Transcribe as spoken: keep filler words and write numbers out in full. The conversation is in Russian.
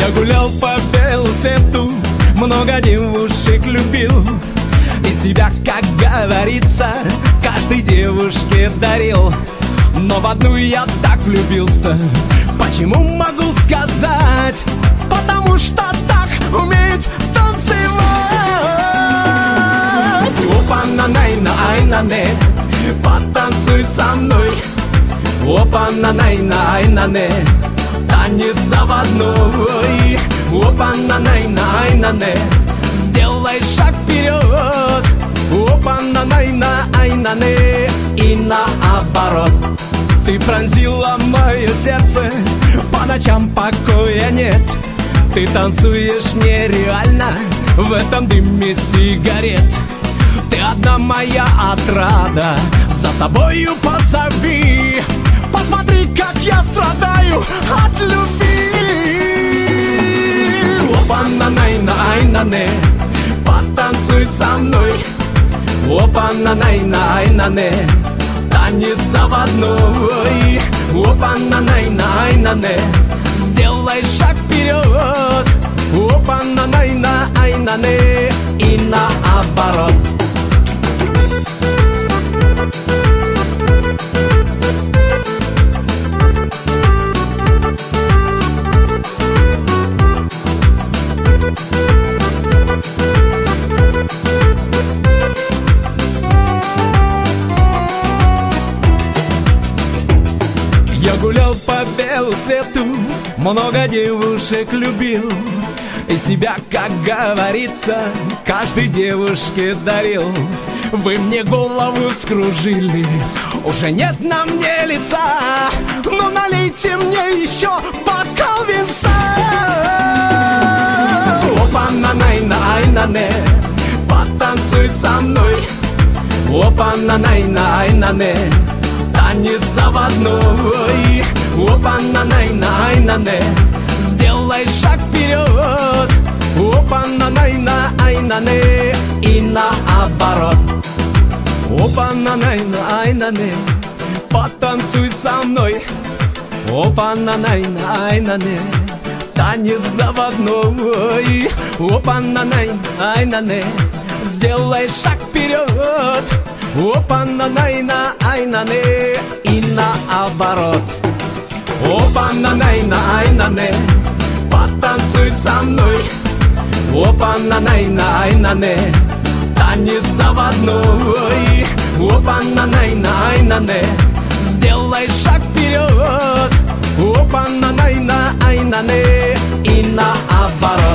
Я гулял по белу свету, много девушек любил, и себя, как говорится, каждой девушке дарил. Но в одну я так влюбился. Почему могу сказать? Потому что так умеет танцевать. Опа-на-най-на, ай-на-не, потанцуй со мной. Опа-на-най-на, ай-на-не, танец заводной. Опа-на-най-на, ай-на-не, сделай шаг вперед. Опа-на-най-на, ай-на-не, и наоборот. Ты пронзила мое сердце, по ночам покоя нет. Ты танцуешь нереально в этом дыме сигарет. Ты одна моя отрада, за собою позови. Посмотри, как я страдаю от любви. Опа-на-най-на, ай-на-не, потанцуй со мной. Опа-на-най-на, ай-на-не, танец заводной. Опа-на-най-на, ай-на-не, сделай шаг вперед. Опа-на-най-на, ай-на-не, и наоборот. Я гулял по белу свету, много девушек любил, и себя, как говорится, каждой девушке дарил. Вы мне голову скружили, уже нет на мне лица, но налейте мне еще бокал винца. Опа-на-най-на, ай-на-не, потанцуй со мной. Опа-на-най-на, ай-на-не, танец заводной. Опа-на-най-на, ай-на-не, сделай шаг вперед. Опа-на-най-на, ай-на-не, и наоборот. Опа-на-най-на, ай-на-не, потанцуй со мной. Опа-на-най-на, ай-на-не, танец заводной. Опа-на-най-на, ай-на-не, сделай шаг вперед. Опа-на-най-на, ай-на-не, и наоборот. Опа-на-най-на, ай-на-не, потанцуй со мной. Опа-на-най-на, ай-на-не, танец заводной. Опа-на-най-на, ай-на-не, сделай шаг вперед. Опа-на-най-на, ай-на-не, и наоборот.